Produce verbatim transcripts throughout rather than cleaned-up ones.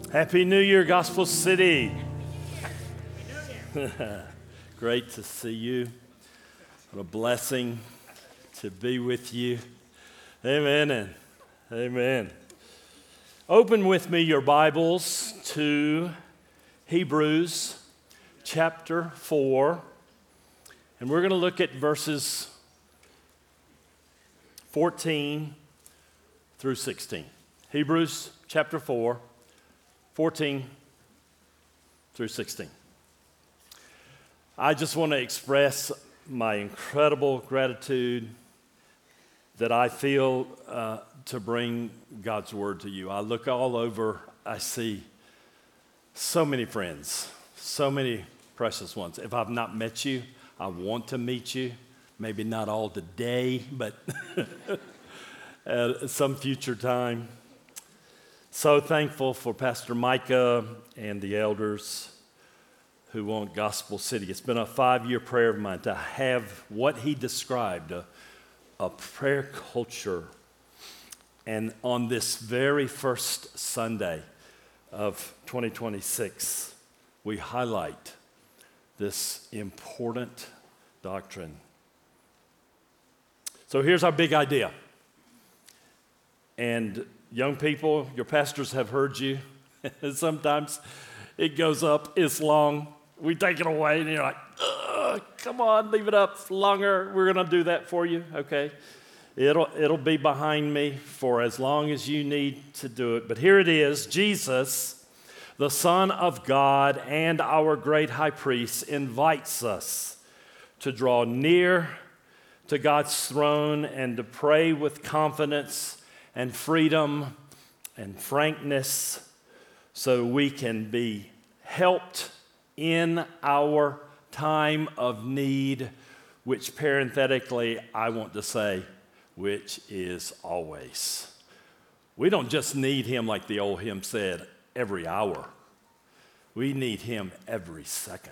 Happy New Year, Gospel City. Great to see you. What a blessing to be with you. Amen and amen. Open with me your Bibles to Hebrews chapter four. And we're going to look at verses fourteen through sixteen. Hebrews chapter four. fourteen through sixteen. I just want to express my incredible gratitude that I feel uh, to bring God's word to you. I look all over, I see so many friends, so many precious ones. If I've not met you, I want to meet you. Maybe not all today, but at some future time. So thankful for Pastor Micah and the elders who want Gospel City. It's been a five-year prayer of mine to have what he described, a, a prayer culture. And on this very first Sunday of twenty twenty-six, we highlight this important doctrine. So here's our big idea. And young people, your pastors have heard you. Sometimes it goes up, it's long. We take it away, and you're like, ugh, come on, leave it up longer. We're going to do that for you, okay? It'll, it'll be behind me for as long as you need to do it. But here it is. Jesus, the Son of God and our great high priest, invites us to draw near to God's throne and to pray with confidence and freedom and frankness so we can be helped in our time of need, which parenthetically I want to say, which is always. We don't just need him like the old hymn said, every hour. We need him every second.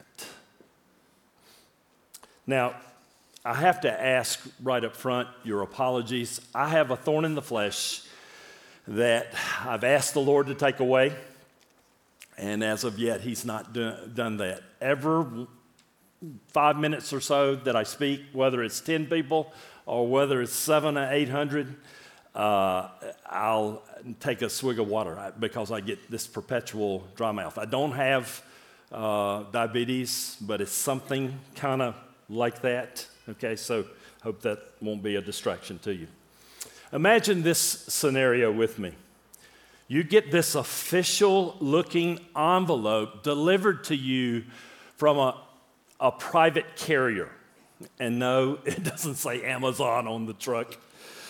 Now, I have to ask right up front your apologies. I have a thorn in the flesh that I've asked the Lord to take away, and as of yet, he's not do, done that. Every five minutes or so that I speak, whether it's ten people or whether it's seven or eight hundred, uh, I'll take a swig of water because I get this perpetual dry mouth. I don't have uh, diabetes, but it's something kind of like that. Okay, so hope that won't be a distraction to you. Imagine this scenario with me. You get this official-looking envelope delivered to you from a, a private carrier. And no, it doesn't say Amazon on the truck.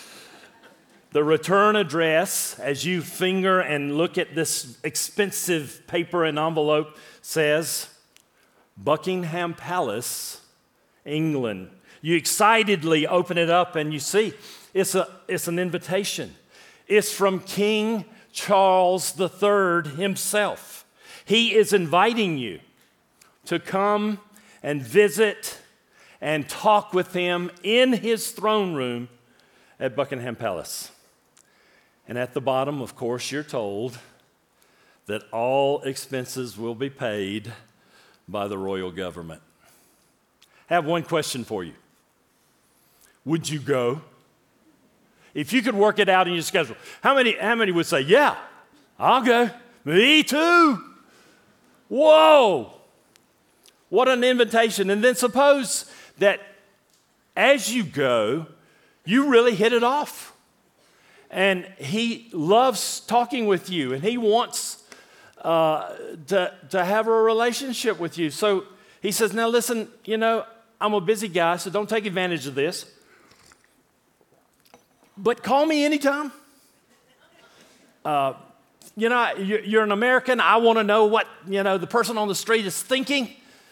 The return address, as you finger and look at this expensive paper and envelope, says Buckingham Palace, England. You excitedly open it up and you see it's a it's an invitation. It's from King Charles the Third himself. He is inviting you to come and visit and talk with him in his throne room at Buckingham Palace. And at the bottom, of course, you're told that all expenses will be paid by the royal government. I have one question for you. Would you go? If you could work it out in your schedule, how many, how many would say, yeah, I'll go. Me too. Whoa. What an invitation. And then suppose that as you go, you really hit it off. And he loves talking with you, and he wants uh, to, to have a relationship with you. So he says, now listen, you know, I'm a busy guy, so don't take advantage of this. But call me anytime. Uh, you know, you're an American. I want to know what, you know, the person on the street is thinking.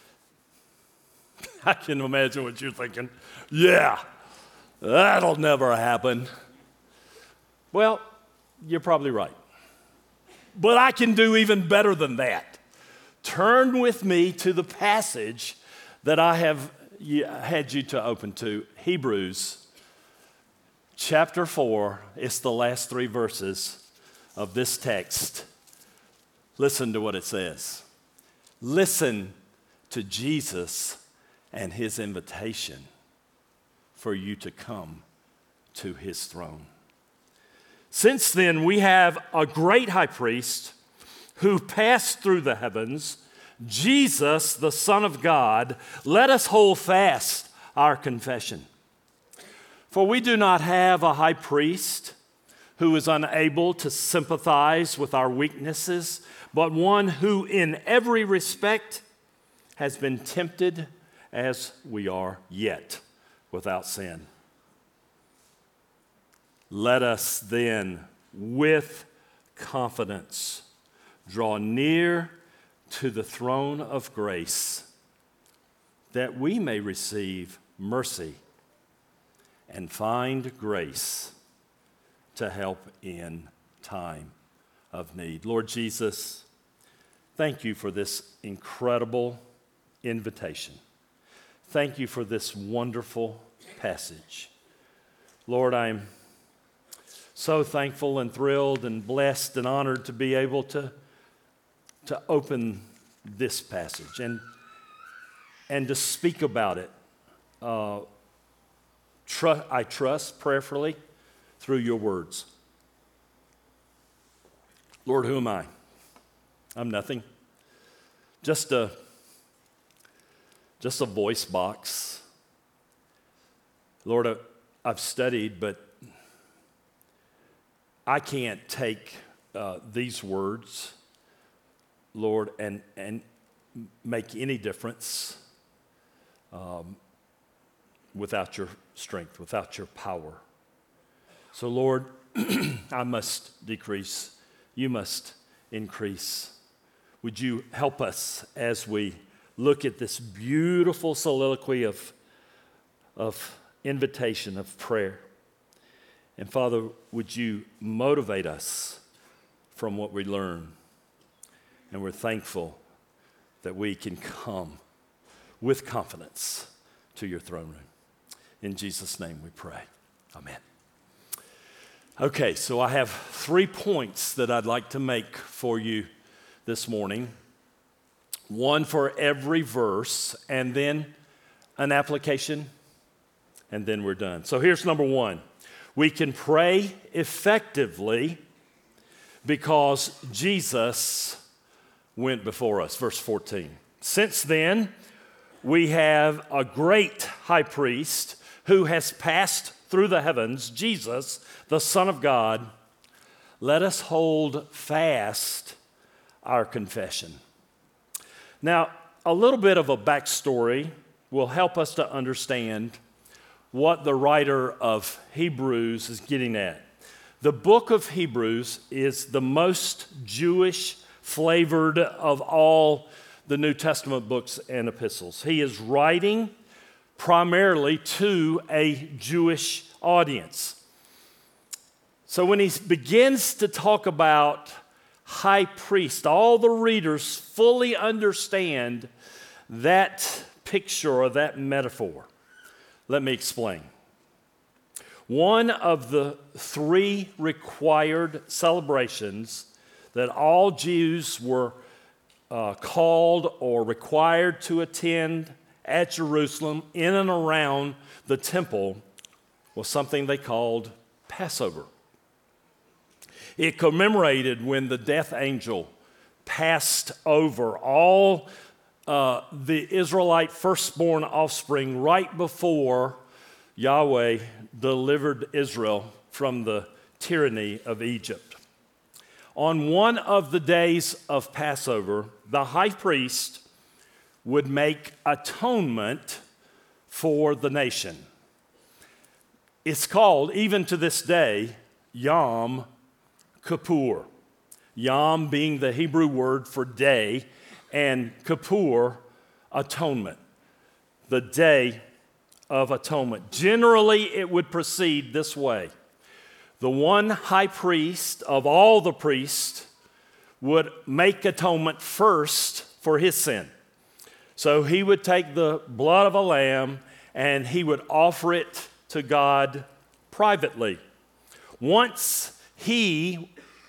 I can imagine what you're thinking. Yeah, that'll never happen. Well, you're probably right. But I can do even better than that. Turn with me to the passage that I have had you to open to, Hebrews chapter four. It's the last three verses of this text. Listen to what it says. Listen to Jesus and his invitation for you to come to his throne. Since then, we have a great high priest who passed through the heavens, Jesus, the Son of God. Let us hold fast our confession. For we do not have a high priest who is unable to sympathize with our weaknesses, but one who in every respect has been tempted as we are, yet without sin. Let us then, with confidence, draw near to the throne of grace, that we may receive mercy and find grace to help in time of need. Lord Jesus, thank you for this incredible invitation. Thank you for this wonderful passage. Lord, I'm so thankful and thrilled and blessed and honored to be able to, to open this passage and, and to speak about it. Uh, tr- I trust prayerfully through your words. Lord, who am I? I'm nothing. Just a, just a voice box. Lord, I've studied, but I can't take uh, these words, Lord, and, and make any difference um, without your strength, without your power. So, Lord, I must decrease. You must increase. Would you help us as we look at this beautiful soliloquy of, of invitation, of prayer? And Father, would you motivate us from what we learn? And we're thankful that we can come with confidence to your throne room. In Jesus' name we pray. Amen. Okay, so I have three points that I'd like to make for you this morning. One for every verse, and then an application, and then we're done. So here's number one. We can pray effectively because Jesus went before us. Verse fourteen. Since then, we have a great high priest who has passed through the heavens, Jesus, the Son of God. Let us hold fast our confession. Now, a little bit of a backstory will help us to understand what the writer of Hebrews is getting at. The book of Hebrews is the most Jewish flavored of all the New Testament books and epistles. He is writing primarily to a Jewish audience. So when he begins to talk about high priest, all the readers fully understand that picture or that metaphor. Let me explain. One of the three required celebrations that all Jews were uh, called or required to attend at Jerusalem in and around the temple was something they called Passover. It commemorated when the death angel passed over all uh, the Israelite firstborn offspring right before Yahweh delivered Israel from the tyranny of Egypt. On one of the days of Passover, the high priest would make atonement for the nation. It's called, even to this day, Yom Kippur. Yom being the Hebrew word for day, and Kippur, atonement. The day of atonement. Generally, it would proceed this way. The one high priest of all the priests would make atonement first for his sin. So he would take the blood of a lamb and he would offer it to God privately. Once he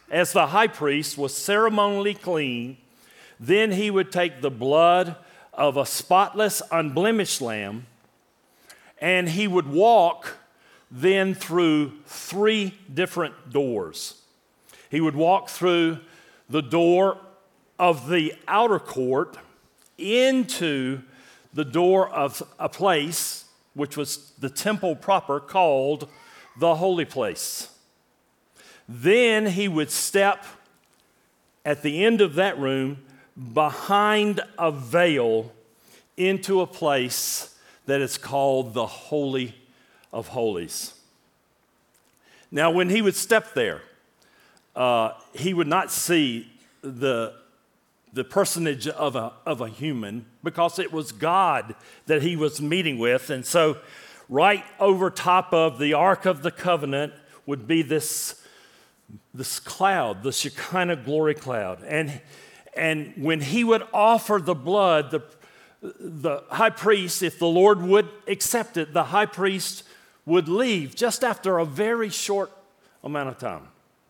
as the high priest was ceremonially clean, then he would take the blood of a spotless, unblemished lamb, and he would walk then through three different doors. He would walk through the door of the outer court into the door of a place, which was the temple proper, called the holy place. Then he would step at the end of that room behind a veil into a place that is called the Holy of Holies. Now, when he would step there, uh, he would not see the, the personage of a, of a human, because it was God that he was meeting with. And so right over top of the Ark of the Covenant would be this, this cloud, the Shekinah glory cloud. And, and when he would offer the blood, the, the high priest, if the Lord would accept it, the high priest would leave just after a very short amount of time.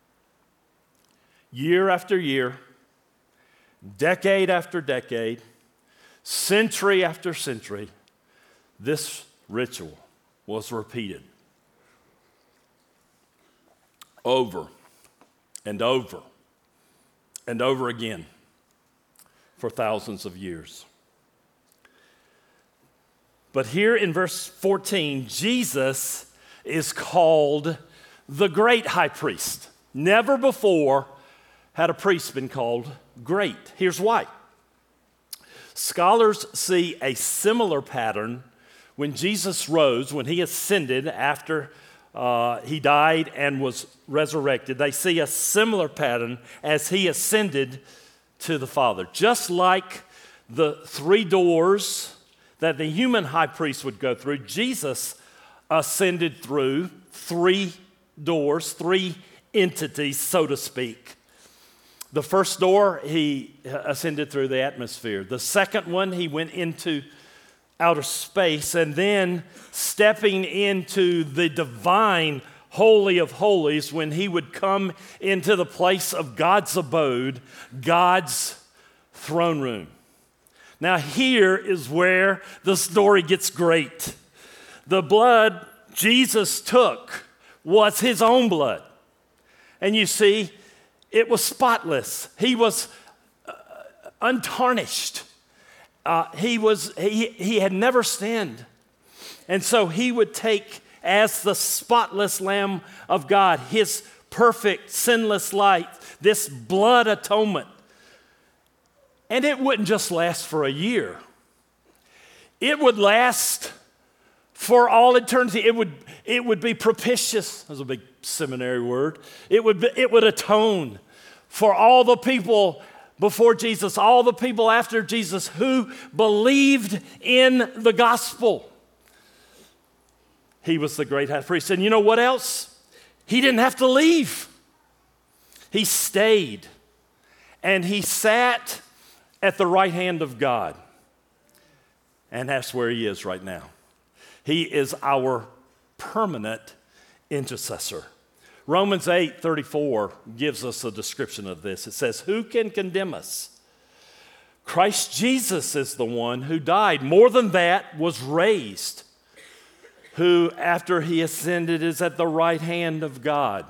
Year after year, decade after decade, century after century, this ritual was repeated over and over and over again for thousands of years. But here in verse fourteen, Jesus is called the great high priest. Never before had a priest been called great. Here's why. Scholars see a similar pattern when Jesus rose, when he ascended after uh, he died and was resurrected. They see a similar pattern as he ascended to the Father. Just like the three doors that the human high priest would go through, Jesus ascended through three doors, three entities, so to speak. The first door, he ascended through the atmosphere. The second one, he went into outer space, and then stepping into the divine Holy of Holies, when he would come into the place of God's abode, God's throne room. Now here is where the story gets great. The blood Jesus took was his own blood. And you see, it was spotless. He was uh, untarnished. Uh, he was he, he had never sinned. And so he would take, as the spotless Lamb of God, his perfect, sinless life, this blood atonement. And it wouldn't just last for a year. It would last for all eternity. It would, it would be propitious. That's a big seminary word. It would, be, it would atone for all the people before Jesus, all the people after Jesus who believed in the gospel. He was the great high priest. And you know what else? He didn't have to leave. He stayed. And he sat at the right hand of God. And that's where he is right now. He is our permanent intercessor. Romans eight thirty-four gives us a description of this. It says, "Who can condemn us? Christ Jesus is the one who died. More than that, was raised, who after he ascended is at the right hand of God,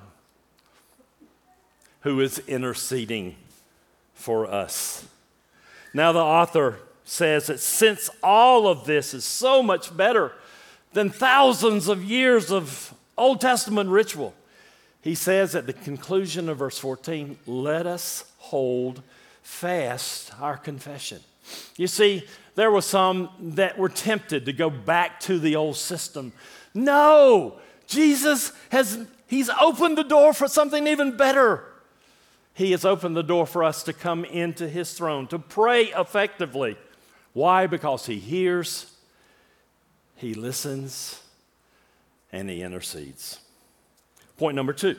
who is interceding for us." Now the author says that since all of this is so much better than thousands of years of Old Testament ritual, he says at the conclusion of verse fourteen, let us hold fast our confession. You see, there were some that were tempted to go back to the old system. No, Jesus has, he's opened the door for something even better. He has opened the door for us to come into his throne, to pray effectively. Why? Because he hears, he listens, and he intercedes. Point number two.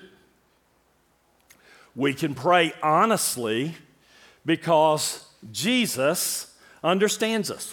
We can pray honestly because Jesus understands us.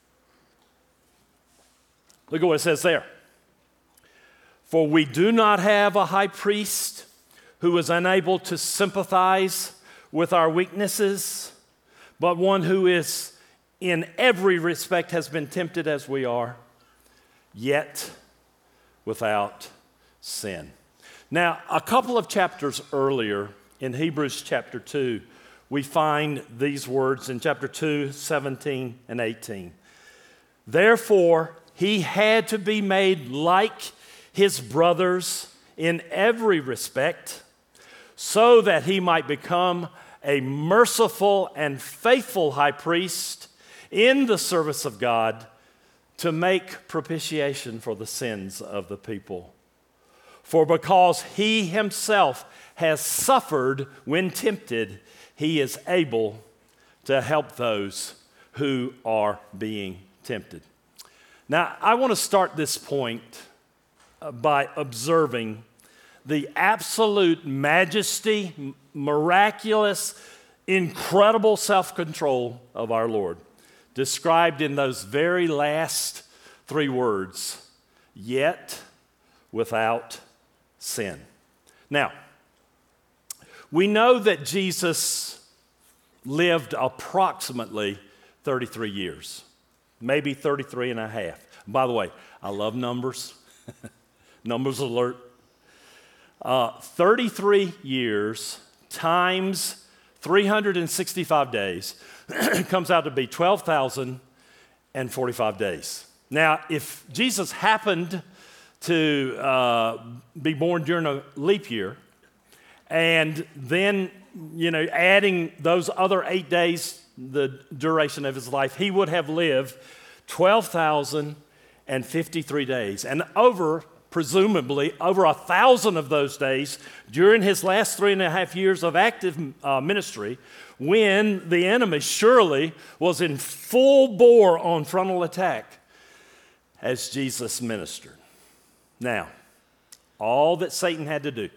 Look at what it says there. For we do not have a high priest who who was unable to sympathize with our weaknesses, but one who is in every respect has been tempted as we are, yet without sin. Now, a couple of chapters earlier in Hebrews chapter two, we find these words in chapter two, seventeen and eighteen. Therefore, he had to be made like his brothers in every respect, so that he might become a merciful and faithful high priest in the service of God to make propitiation for the sins of the people. For because he himself has suffered when tempted, he is able to help those who are being tempted. Now, I want to start this point by observing the absolute majesty, miraculous, incredible self-control of our Lord, described in those very last three words, yet without sin. Now, we know that Jesus lived approximately thirty-three years, maybe thirty-three and a half. By the way, I love numbers. Numbers alert. Uh, thirty-three years times three hundred sixty-five days comes out to be twelve thousand forty-five days. Now, if Jesus happened to uh, be born during a leap year, and then, you know, adding those other eight days, the duration of his life, he would have lived twelve thousand fifty-three days. And over, presumably, over a thousand of those days during his last three and a half years of active uh, ministry, when the enemy surely was in full bore on frontal attack as Jesus ministered. Now, all that Satan had to do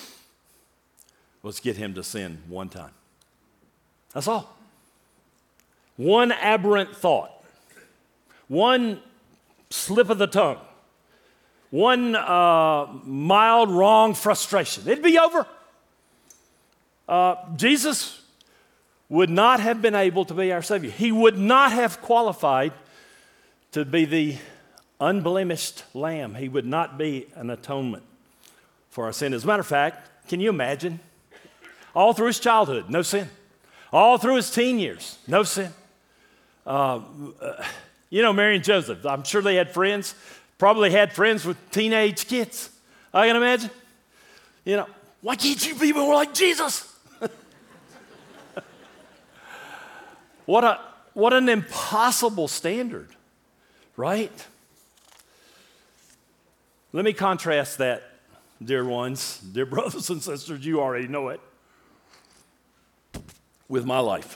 was get him to sin one time. That's all. One aberrant thought, one slip of the tongue, one uh, mild wrong frustration. It'd be over. Uh, Jesus would not have been able to be our Savior. He would not have qualified to be the unblemished lamb. He would not be an atonement for our sin. As a matter of fact, can you imagine? All through his childhood, no sin. All through his teen years, no sin. Uh, uh, you know, Mary and Joseph, I'm sure they had friends, probably had friends with teenage kids. I can imagine. You know, why can't you be more like Jesus? What a what an impossible standard, right? Let me contrast that, dear ones, dear brothers and sisters, you already know it, with my life.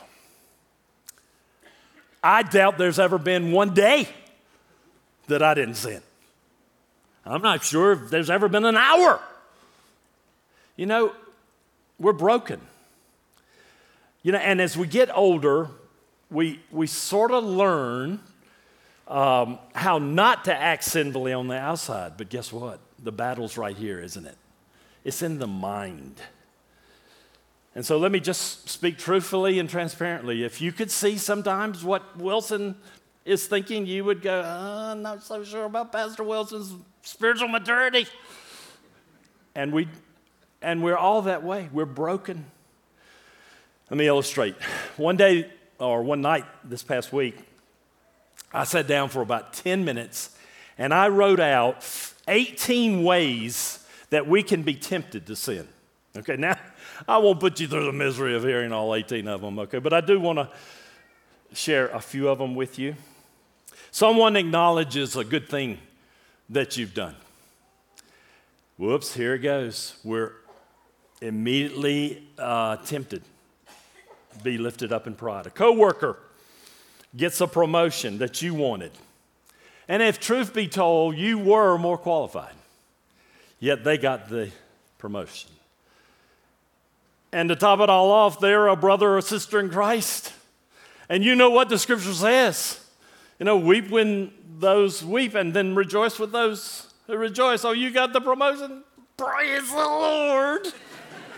I doubt there's ever been one day that I didn't sin. I'm not sure if there's ever been an hour. You know, we're broken. You know, and as we get older, we we sort of learn um, how not to act sinfully on the outside. But guess what? The battle's right here, isn't it? It's in the mind. And so let me just speak truthfully and transparently. If you could see sometimes what Wilson is thinking, you would go, oh, I'm not so sure about Pastor Wilson's spiritual maturity. And, we, and we're all that way. We're broken. Let me illustrate. One day, or one night this past week, I sat down for about ten minutes, and I wrote out eighteen ways that we can be tempted to sin. Okay, now, I won't put you through the misery of hearing all eighteen of them, okay? But I do want to share a few of them with you. Someone acknowledges a good thing that you've done. Whoops, here it goes. We're immediately uh, tempted to be lifted up in pride. A coworker gets a promotion that you wanted. And if truth be told, you were more qualified, yet they got the promotion. And to top it all off, they're a brother or sister in Christ. And you know what the scripture says. You know, weep when those weep, and then rejoice with those who rejoice. Oh, you got the promotion? Praise the Lord.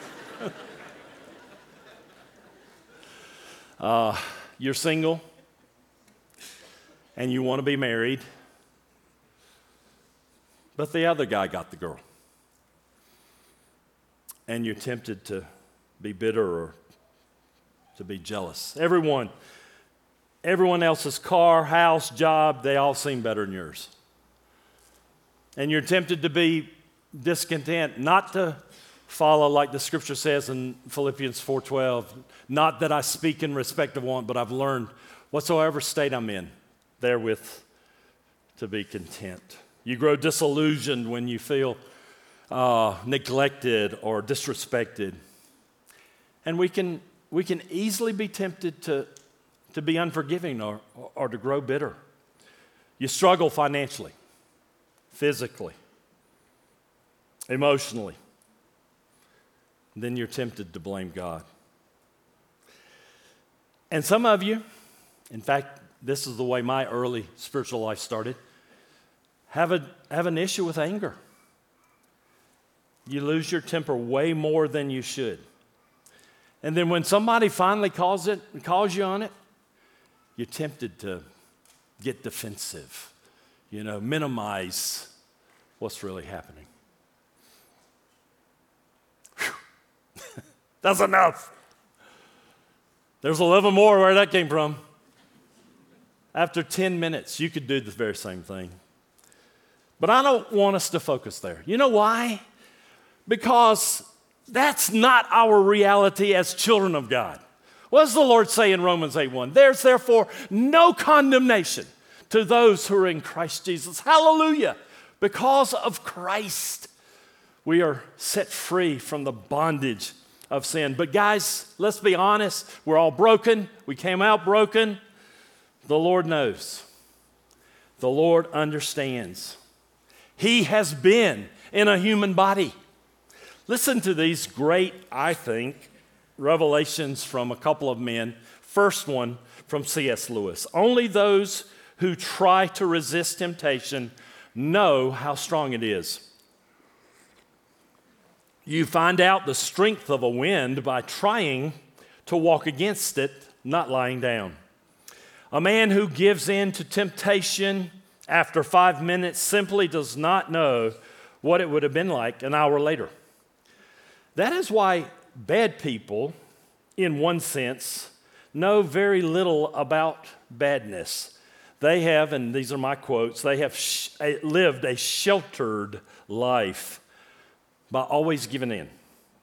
Uh, you're single and you want to be married, but the other guy got the girl. And you're tempted to be bitter or to be jealous. Everyone, everyone else's car, house, job, they all seem better than yours. And you're tempted to be discontent, not to follow like the scripture says in Philippians four twelve, not that I speak in respect of want, but I've learned whatsoever state I'm in, therewith to be content. You grow disillusioned when you feel uh, neglected or disrespected. And we can, we can easily be tempted to, to be unforgiving or, or to grow bitter. You struggle financially, physically, emotionally. Then you're tempted to blame God. And some of you, in fact, this is the way my early spiritual life started, have, a, have an issue with anger. You lose your temper way more than you should. And then when somebody finally calls it, calls you on it, you're tempted to get defensive, you know, minimize what's really happening. That's enough. There's eleven more where that came from. After ten minutes, you could do the very same thing. But I don't want us to focus there. You know why? Because that's not our reality as children of God. What does the Lord say in Romans eight one? There's therefore no condemnation to those who are in Christ Jesus. Hallelujah. Because of Christ, we are set free from the bondage of sin. But guys, let's be honest. We're all broken. We came out broken. The Lord knows. The Lord understands. He has been in a human body. Listen to these great, I think, revelations from a couple of men. First one from C S Lewis. Only those who try to resist temptation know how strong it is. You find out the strength of a wind by trying to walk against it, not lying down. A man who gives in to temptation after five minutes simply does not know what it would have been like an hour later. That is why bad people, in one sense, know very little about badness. They have, and these are my quotes, they have sh- lived a sheltered life by always giving in.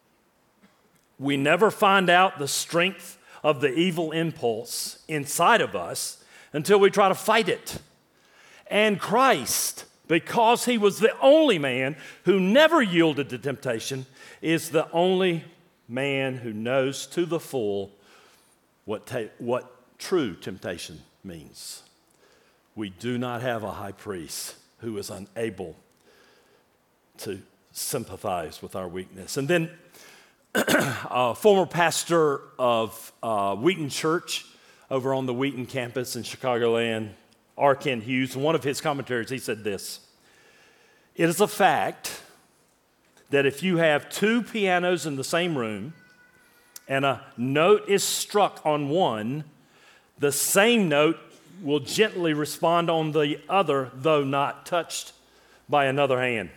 We never find out the strength of the evil impulse inside of us until we try to fight it. And Christ, because he was the only man who never yielded to temptation, is the only man who knows to the full what, ta- what true temptation means. We do not have a high priest who is unable to sympathize with our weakness. And then a former pastor of uh, Wheaton Church over on the Wheaton campus in Chicagoland, R. Kent Hughes, in one of his commentaries, he said this: "It is a fact that if you have two pianos in the same room and a note is struck on one, the same note will gently respond on the other, though not touched by another hand.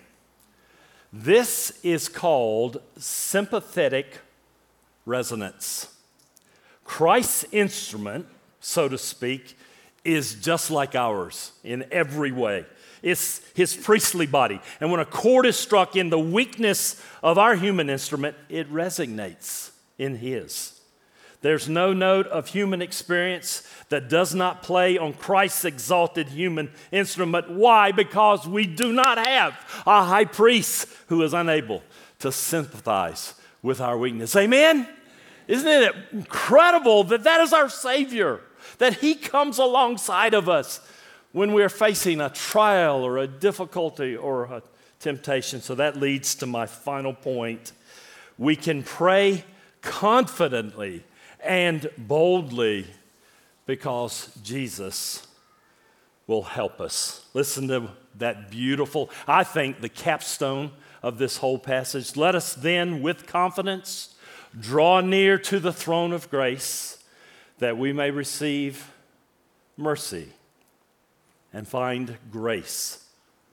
This is called sympathetic resonance. Christ's instrument, so to speak, is just like ours in every way. It's his priestly body. And when a chord is struck in the weakness of our human instrument, it resonates in his. There's no note of human experience that does not play on Christ's exalted human instrument. Why? Because we do not have a high priest who is unable to sympathize with our weakness. Amen? Isn't it incredible that that is our Savior, that he comes alongside of us when we're facing a trial or a difficulty or a temptation? So that leads to my final point. We can pray confidently and boldly because Jesus will help us. Listen to that beautiful, I think, the capstone of this whole passage. Let us then, with confidence, draw near to the throne of grace, that we may receive mercy and find grace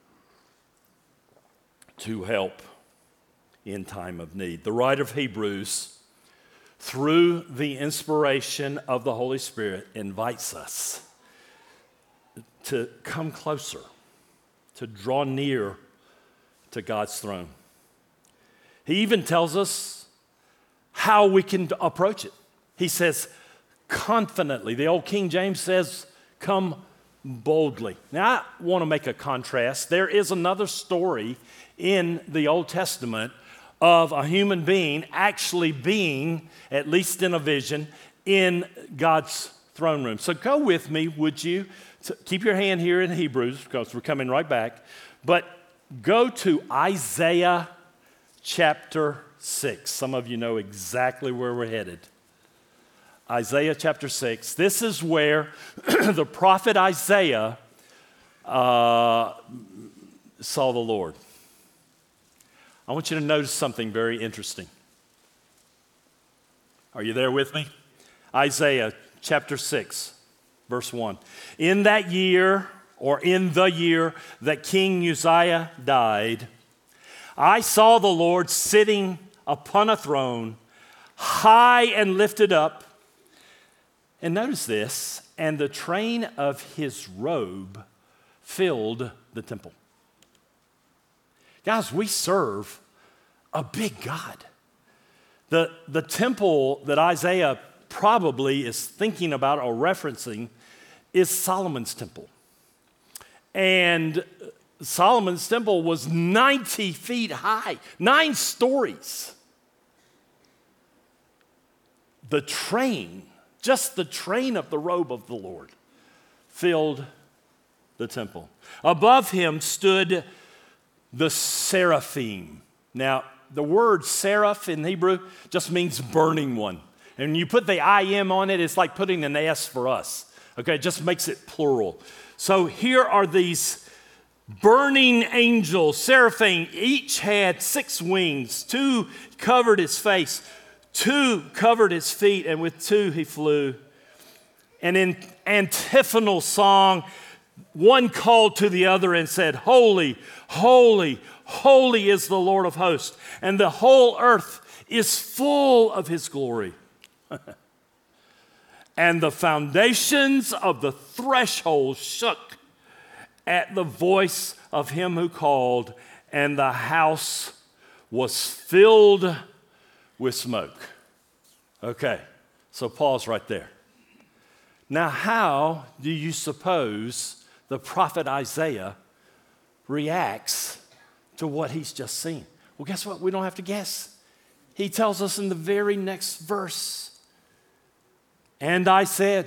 to help in time of need. The writer of Hebrews, through the inspiration of the Holy Spirit, invites us to come closer, to draw near to God's throne. He even tells us how we can approach it. He says, confidently. The old King James says, come boldly. Now, I want to make a contrast. There is another story in the Old Testament of a human being actually being, at least in a vision, in God's throne room. So go with me, would you? So keep your hand here in Hebrews, because we're coming right back. But go to Isaiah chapter six. Some of you know exactly where we're headed. Isaiah chapter six. This is where the prophet Isaiah uh, saw the Lord. I want you to notice something very interesting. Are you there with me? Isaiah chapter six, verse one. In that year, or in the year that King Uzziah died, I saw the Lord sitting upon a throne, high and lifted up. And notice this, and the train of his robe filled the temple. Guys, we serve a big God. The, the temple that Isaiah probably is thinking about or referencing is Solomon's temple. And Solomon's temple was ninety feet high, nine stories. The train, just the train of the robe of the Lord, filled the temple. Above him stood the seraphim. Now, the word seraph in Hebrew just means burning one. And you put the I M on it, it's like putting an S for us. Okay, it just makes it plural. So here are these burning angels, seraphim. Each had six wings. Two covered his face, two covered his feet, and with two he flew. And in antiphonal song, one called to the other and said, "Holy, holy, holy is the Lord of hosts, and the whole earth is full of his glory." And the foundations of the threshold shook at the voice of him who called, and the house was filled with smoke. Okay, so pause right there. Now, how do you suppose the prophet Isaiah reacts to what he's just seen? Well, guess what? We don't have to guess. He tells us in the very next verse. And I said,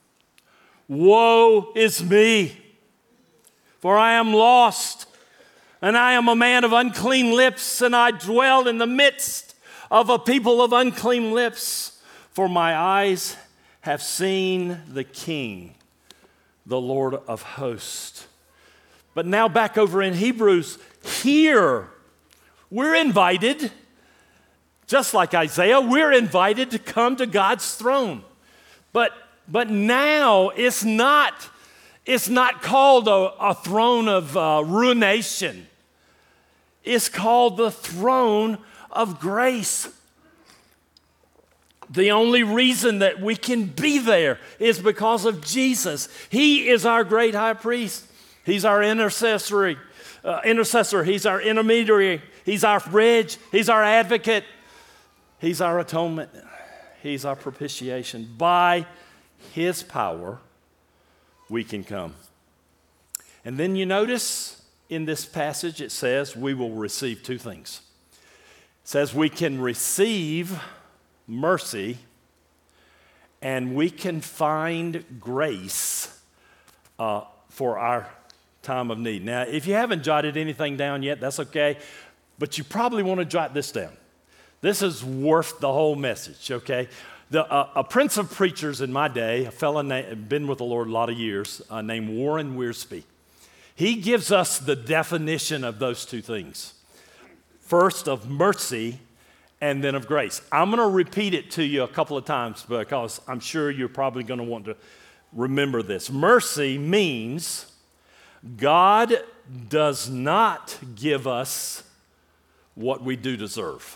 "Woe is me, for I am lost, and I am a man of unclean lips, and I dwell in the midst of a people of unclean lips, for my eyes have seen the King, the Lord of hosts." But now back over in Hebrews, here we're invited, just like Isaiah, we're invited to come to God's throne. But, but now it's not, it's not called a, a throne of uh, ruination. It's called the throne of grace. The only reason that we can be there is because of Jesus. He is our great high priest. He's our intercessory, uh, intercessor. He's our intermediary. He's our bridge. He's our advocate. He's our atonement. He's our propitiation. By his power, we can come. And then you notice in this passage it says we will receive two things. It says we can receive mercy and we can find grace uh, for our time of need. Now, if you haven't jotted anything down yet, that's okay, but you probably want to jot this down. This is worth the whole message, okay? The, uh, a prince of preachers in my day, a fellow named, been with the Lord a lot of years, uh, named Warren Wiersbe. He gives us the definition of those two things. First, of mercy, and then of grace. I'm going to repeat it to you a couple of times because I'm sure you're probably going to want to remember this. Mercy means God does not give us what we do deserve.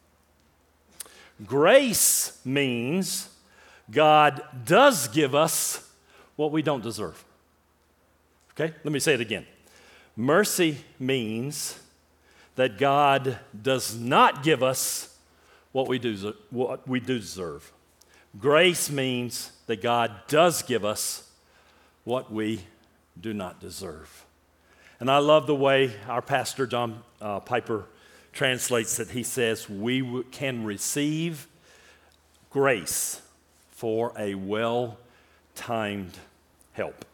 Grace means God does give us what we don't deserve. Okay, let me say it again. Mercy means that God does not give us what we do, what we do deserve. Grace means that God does give us what we do not deserve. And I love the way our pastor, John uh, Piper, translates it. He says, we w- can receive grace for a well-timed help.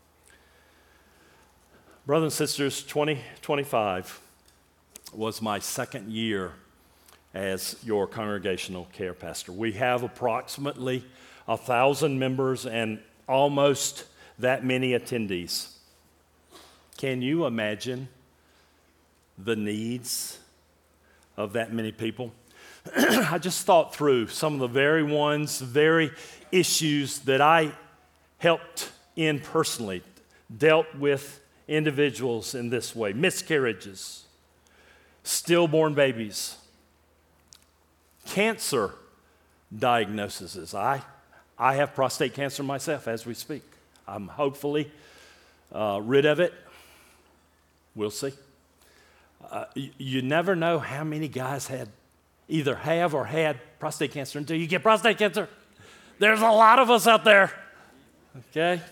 Brothers and sisters, twenty twenty-five was my second year as your congregational care pastor. We have approximately a thousand members and almost that many attendees. Can you imagine the needs of that many people? I just thought through some of the very ones, very issues that I helped in personally, dealt with individuals in this way: miscarriages, stillborn babies, cancer diagnoses. I, I have prostate cancer myself as we speak. I'm hopefully uh, rid of it. We'll see. Uh, you, you never know how many guys had either have or had prostate cancer until you get prostate cancer. There's a lot of us out there, okay?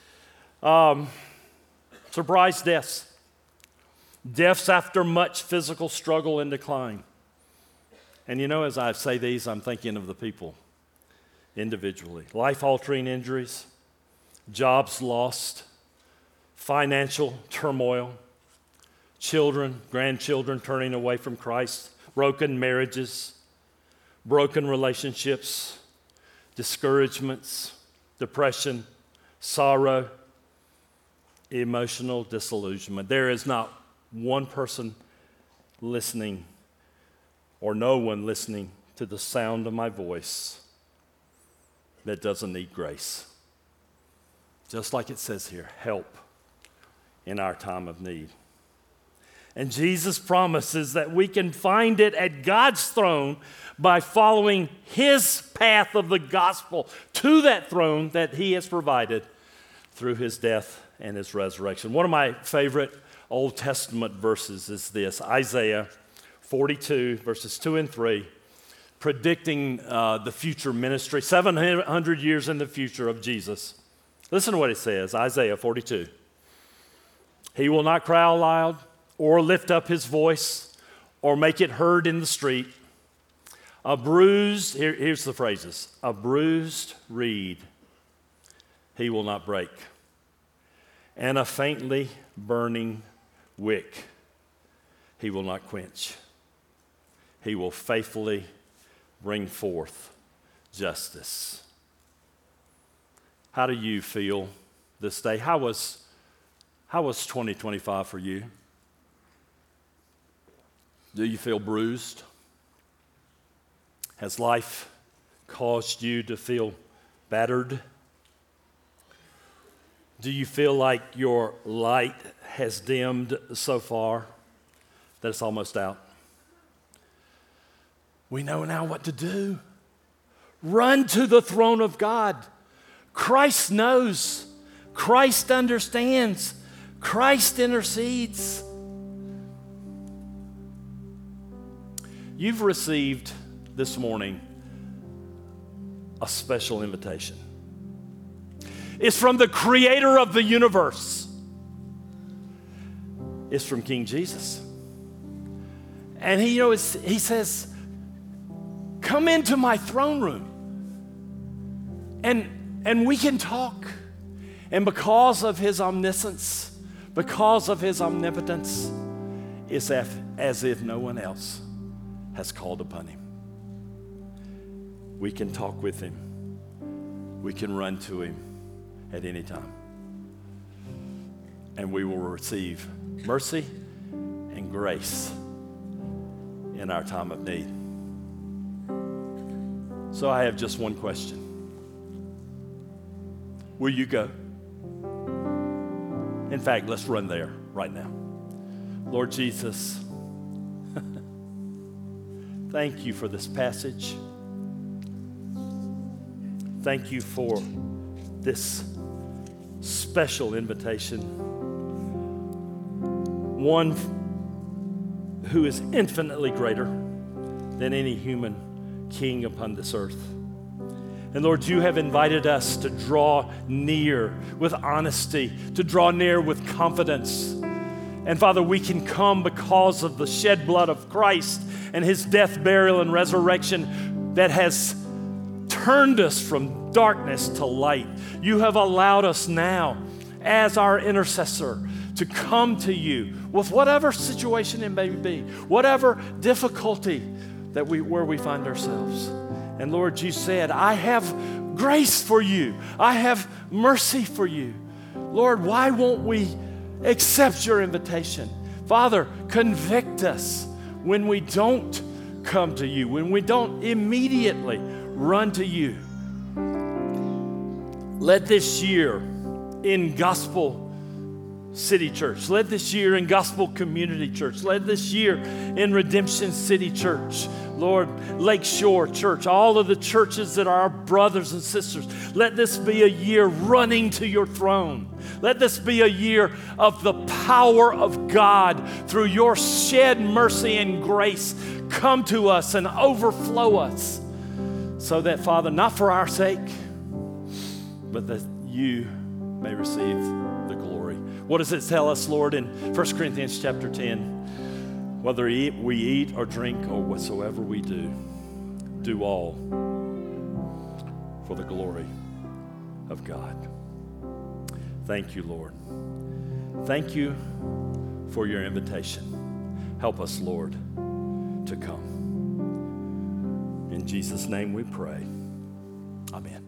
Um, surprise deaths. Deaths after much physical struggle and decline. And you know, as I say these, I'm thinking of the people individually. Life-altering injuries, jobs lost, financial turmoil, children, grandchildren turning away from Christ, broken marriages, broken relationships, discouragements, depression, sorrow, emotional disillusionment. There is not one person listening or no one listening to the sound of my voice that doesn't need grace. Just like it says here, help in our time of need. And Jesus promises that we can find it at God's throne by following His path of the gospel to that throne that He has provided through His death and His resurrection. One of my favorite Old Testament verses is this, Isaiah forty-two, verses two and three, predicting uh, the future ministry, seven hundred years in the future of Jesus. Listen to what it says, Isaiah forty-two. He will not cry aloud or lift up his voice or make it heard in the street. A bruised, here, here's the phrases, a bruised reed he will not break, and a faintly burning wick he will not quench. He will faithfully bring forth justice. How do you feel this day? How was, how was twenty twenty-five for you? Do you feel bruised? Has life caused you to feel battered? Do you feel like your light has dimmed so far that it's almost out? We know now what to do. Run to the throne of God. Christ knows. Christ understands. Christ intercedes. You've received this morning a special invitation. It's from the creator of the universe. It's from King Jesus. And he, you know, it's, he says, come into my throne room. And, and we can talk. And because of his omniscience, because of his omnipotence, it's as, as if no one else has called upon him. We can talk with him. We can run to him at any time. And we will receive mercy and grace in our time of need. So I have just one question. Will you go? In fact, let's run there right now. Lord Jesus, thank you for this passage. Thank you for this special invitation. One who is infinitely greater than any human king upon this earth. And Lord, you have invited us to draw near with honesty, to draw near with confidence. And Father, we can come because of the shed blood of Christ and his death, burial, and resurrection that has turned us from darkness to light. You have allowed us now, as our intercessor, to come to you with whatever situation it may be, whatever difficulty that we where we find ourselves. And Lord, you said, I have grace for you. I have mercy for you. Lord, why won't we accept your invitation? Father, convict us when we don't come to you, when we don't immediately run to you. Let this year in Gospel City Church, let this year in Gospel Community Church, let this year in Redemption City Church, Lord, Lakeshore Church, all of the churches that are our brothers and sisters, let this be a year running to your throne. Let this be a year of the power of God through your shed mercy and grace come to us and overflow us, so that, Father, not for our sake, but that you may receive the glory. What does it tell us, Lord, in First Corinthians chapter ten? Whether we eat or drink or whatsoever we do, do all for the glory of God. Thank you, Lord. Thank you for your invitation. Help us, Lord, to come. In Jesus' name we pray. Amen.